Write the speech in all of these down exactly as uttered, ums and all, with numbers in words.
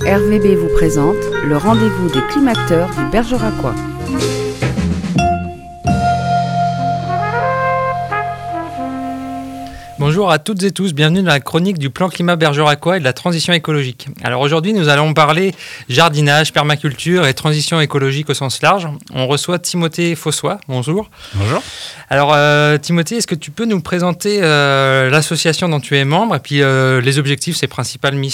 R V B vous présente le rendez-vous des climateurs du Bergeracois. Bonjour à toutes et tous, bienvenue dans la chronique du plan climat bergeracois et de la transition écologique. Alors aujourd'hui, nous allons parler jardinage, permaculture et transition écologique au sens large. On reçoit Timothée Fossois. Bonjour. Bonjour. Alors euh, Timothée, est-ce que tu peux nous présenter euh, l'association dont tu es membre et puis euh, les objectifs, ses principales missions ?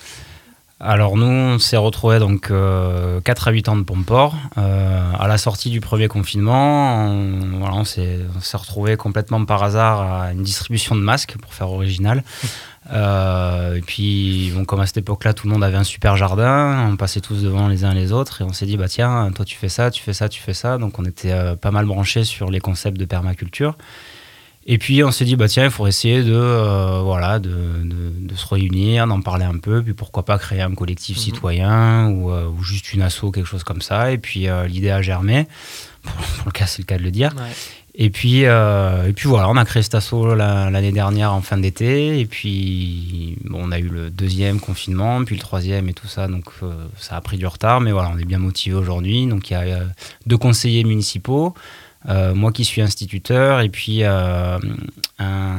Alors nous, on s'est retrouvés donc euh, quatre habitants de Pomport. Euh, à la sortie du premier confinement, on, voilà, on, s'est, on s'est retrouvés complètement par hasard à une distribution de masques, pour faire original. Euh, et puis, bon, comme à cette époque-là, tout le monde avait un super jardin, on passait tous devant les uns les autres et on s'est dit, bah tiens, toi tu fais ça, tu fais ça, tu fais ça. Donc on était euh, pas mal branchés sur les concepts de permaculture. Et puis on s'est dit, bah tiens, il faudrait essayer de, euh, voilà, de, de, de se réunir, d'en parler un peu, puis pourquoi pas créer un collectif mmh. citoyen ou, euh, ou juste une asso, quelque chose comme ça. Et puis euh, l'idée a germé, pour, pour le cas, c'est le cas de le dire. Ouais. Et, puis, euh, et puis voilà, on a créé cet asso la, l'année dernière en fin d'été. Et puis bon, on a eu le deuxième confinement, puis le troisième et tout ça, donc euh, ça a pris du retard. Mais voilà, on est bien motivés aujourd'hui. Donc il y a euh, deux conseillers municipaux. Euh, moi qui suis instituteur et puis euh, un,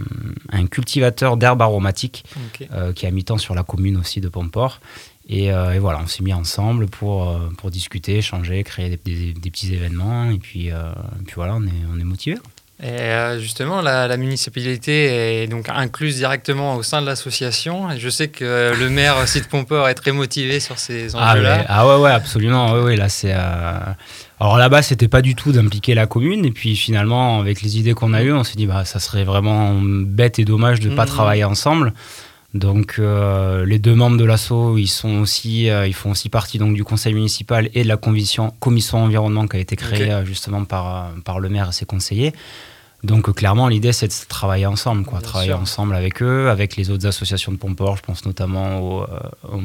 un cultivateur d'herbes aromatiques okay. euh, qui a mis temps sur la commune aussi de Pomport et, euh, et voilà, on s'est mis ensemble pour, euh, pour discuter, échanger, créer des, des, des petits événements et puis, euh, et puis voilà, on est, on est motivés. Et euh, justement, la, la municipalité est donc incluse directement au sein de l'association. Et je sais que le maire aussi de Pomport est très motivé sur ces enjeux-là. Ah, mais, ah ouais, ouais, absolument. Ouais, ouais, là, c'est, euh... Alors là-bas, c'était pas du tout d'impliquer la commune. Et puis finalement, avec les idées qu'on a eues, on s'est dit bah ça serait vraiment bête et dommage de ne pas mmh. travailler ensemble. Donc euh, les deux membres de l'asso, ils sont aussi, euh, ils font aussi partie donc du conseil municipal et de la commission, commission environnement qui a été créée okay. euh, justement par par le maire et ses conseillers. Donc euh, clairement, l'idée c'est de travailler ensemble, quoi, Bien travailler sûr. ensemble avec eux, avec les autres associations de Pomport. Je pense notamment au au,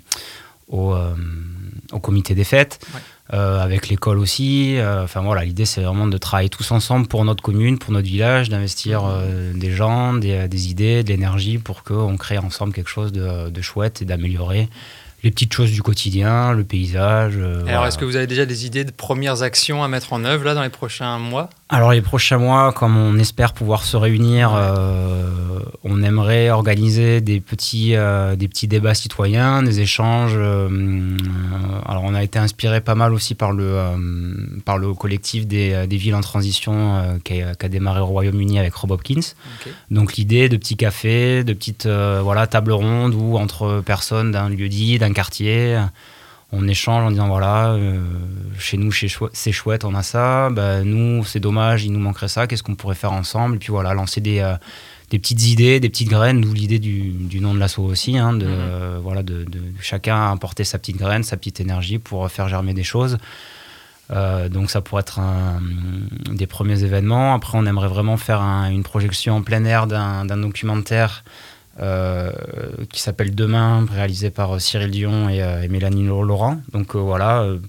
au, euh, au comité des fêtes. Ouais. Euh, avec l'école aussi, enfin euh, voilà, l'idée c'est vraiment de travailler tous ensemble pour notre commune, pour notre village, d'investir euh, des gens, des, des idées, de l'énergie pour qu'on crée ensemble quelque chose de, de chouette et d'améliorer les petites choses du quotidien, le paysage. Euh, Alors voilà. Est-ce que vous avez déjà des idées de premières actions à mettre en œuvre là dans les prochains mois ? Alors les prochains mois, comme on espère pouvoir se réunir, euh, on aimerait organiser des petits, euh, des petits débats citoyens, des échanges. Euh, alors on a été inspiré pas mal aussi par le, euh, par le collectif des, des villes en transition euh, qui, a, qui a démarré au Royaume-Uni avec Rob Hopkins. Okay. Donc l'idée de petits cafés, de petites euh, voilà, tables rondes où entre personnes d'un lieu-dit, d'un quartier, on échange en disant voilà, euh, chez nous chez chou- c'est chouette, on a ça, bah, nous c'est dommage, il nous manquerait ça, qu'est-ce qu'on pourrait faire ensemble, et puis voilà, lancer des, euh, des petites idées, des petites graines, d'où l'idée du, du nom de l'asso aussi, hein, de, mmh. euh, voilà, de, de, de chacun apporter sa petite graine, sa petite énergie pour faire germer des choses. Euh, donc ça pourrait être un, des premiers événements. Après on aimerait vraiment faire un, une projection en plein air d'un, d'un documentaire Euh, qui s'appelle Demain, réalisé par Cyril Dion et, euh, et Mélanie Laurent. Donc euh, voilà, euh,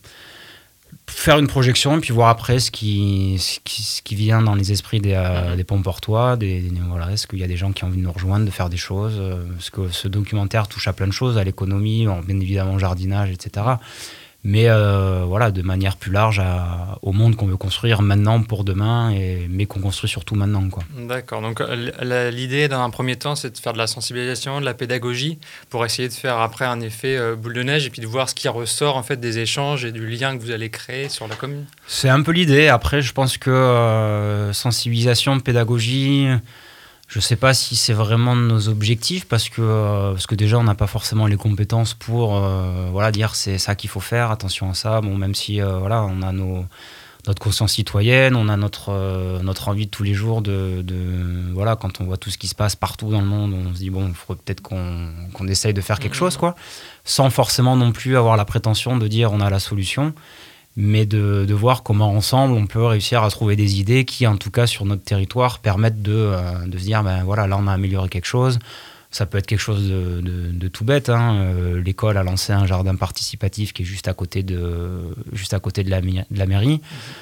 faire une projection et puis voir après ce qui, ce qui, ce qui vient dans les esprits des, euh, des Pomportois. Des, des, voilà, est-ce qu'il y a des gens qui ont envie de nous rejoindre, de faire des choses euh, parce que ce documentaire touche à plein de choses, à l'économie, bien évidemment au jardinage, et cetera. Mais euh, voilà, de manière plus large à, au monde qu'on veut construire maintenant pour demain, et, mais qu'on construit surtout maintenant, quoi. D'accord, donc la, l'idée dans un premier temps c'est de faire de la sensibilisation, de la pédagogie pour essayer de faire après un effet euh, boule de neige et puis de voir ce qui ressort en fait des échanges et du lien que vous allez créer sur la commune. C'est un peu l'idée, après je pense que euh, sensibilisation, pédagogie... Je ne sais pas si c'est vraiment nos objectifs parce que, euh, parce que déjà on n'a pas forcément les compétences pour euh, voilà, dire c'est ça qu'il faut faire, attention à ça. Bon, même si euh, voilà, on a nos, notre conscience citoyenne, on a notre, euh, notre envie de tous les jours de, de voilà, quand on voit tout ce qui se passe partout dans le monde, on se dit bon, il faudrait peut-être qu'on, qu'on essaye de faire quelque mmh. chose, quoi, sans forcément non plus avoir la prétention de dire on a la solution. Mais de, de voir comment ensemble on peut réussir à trouver des idées qui, en tout cas sur notre territoire, permettent de, euh, de se dire ben voilà, là on a amélioré quelque chose. Ça peut être quelque chose de, de, de tout bête, hein. Euh, l'école a lancé un jardin participatif qui est juste à côté de, juste à côté de, la, de la mairie. Mmh.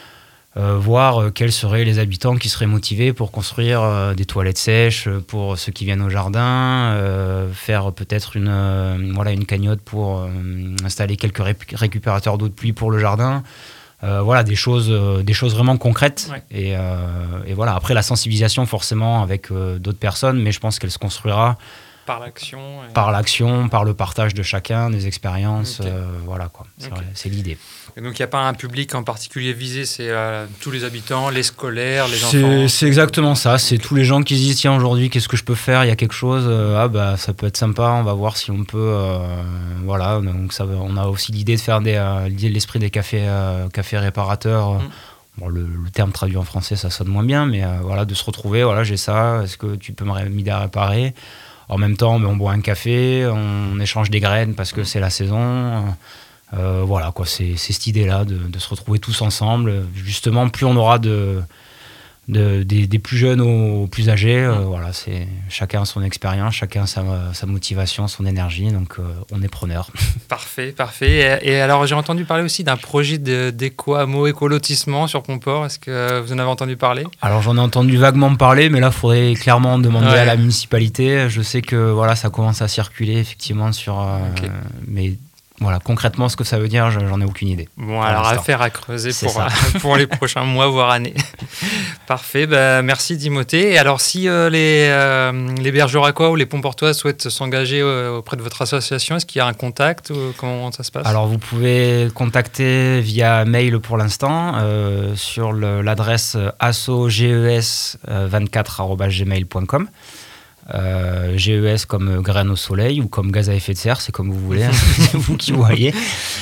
Euh, voir euh, quels seraient les habitants qui seraient motivés pour construire euh, des toilettes sèches pour ceux qui viennent au jardin, euh, faire peut-être une, euh, voilà, une cagnotte pour euh, installer quelques ré- récupérateurs d'eau de pluie pour le jardin. Euh, voilà, des choses, euh, des choses vraiment concrètes. Ouais. Et, euh, et voilà, après la sensibilisation forcément avec euh, d'autres personnes, mais je pense qu'elle se construira Par l'action. Et... par l'action, par le partage de chacun, des expériences. Okay. Euh, voilà, quoi. C'est, Okay. vrai, c'est l'idée. Et donc il n'y a pas un public en particulier visé, c'est euh, tous les habitants, les scolaires, les c'est, enfants. C'est exactement ça, c'est okay. Tous les gens qui se disent tiens aujourd'hui qu'est-ce que je peux faire, il y a quelque chose, euh, ah bah ça peut être sympa, on va voir si on peut, euh, voilà, donc ça, on a aussi l'idée de faire des, euh, l'esprit des cafés, euh, cafés réparateurs. Mm. Bon, le, le terme traduit en français ça sonne moins bien, mais euh, voilà, de se retrouver, voilà j'ai ça, est-ce que tu peux m'aider à réparer? En même temps, on boit un café, on échange des graines parce que c'est la saison. Euh, voilà, quoi, c'est, c'est cette idée-là de, de se retrouver tous ensemble. Justement, plus on aura de, de, des, des plus jeunes aux plus âgés, euh, voilà, c'est chacun son expérience, chacun sa, sa motivation, son énergie. Donc, euh, on est preneur. Parfait, parfait. Et, et alors, j'ai entendu parler aussi d'un projet de, d'éco-hameau, éco-lotissement sur Pomport. Est-ce que vous en avez entendu parler ? Alors, j'en ai entendu vaguement parler, mais là, il faudrait clairement demander ouais. à la municipalité. Je sais que voilà, ça commence à circuler, effectivement, sur... Euh, okay. Mais... Voilà, concrètement, ce que ça veut dire, j'en ai aucune idée. Bon, alors affaire à creuser pour, pour les prochains mois, voire années. Parfait, bah, merci Timothée. Et alors, si euh, les, euh, les Bergeracois ou les Pomportois souhaitent s'engager euh, auprès de votre association, est-ce qu'il y a un contact ou comment ça se passe ? Alors, vous pouvez contacter via mail pour l'instant euh, sur le, l'adresse assoges vingt-quatre arobase gmail point com. Euh, G E S comme graine au soleil ou comme gaz à effet de serre, c'est comme vous voulez, hein, c'est vous qui voyez.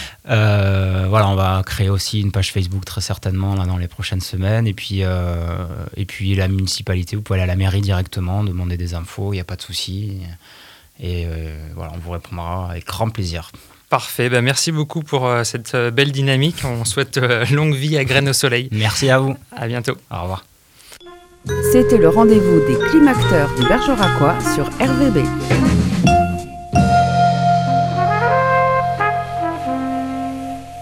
Euh, voilà, on va créer aussi une page Facebook très certainement là, dans les prochaines semaines. Et puis, euh, et puis la municipalité, vous pouvez aller à la mairie directement, demander des infos, il n'y a pas de souci. Et euh, voilà, on vous répondra avec grand plaisir. Parfait, ben merci beaucoup pour euh, cette euh, belle dynamique. On souhaite euh, longue vie à Graines au soleil. Merci à vous. À bientôt. Au revoir. C'était le rendez-vous des climacteurs du Bergeracois sur R V B.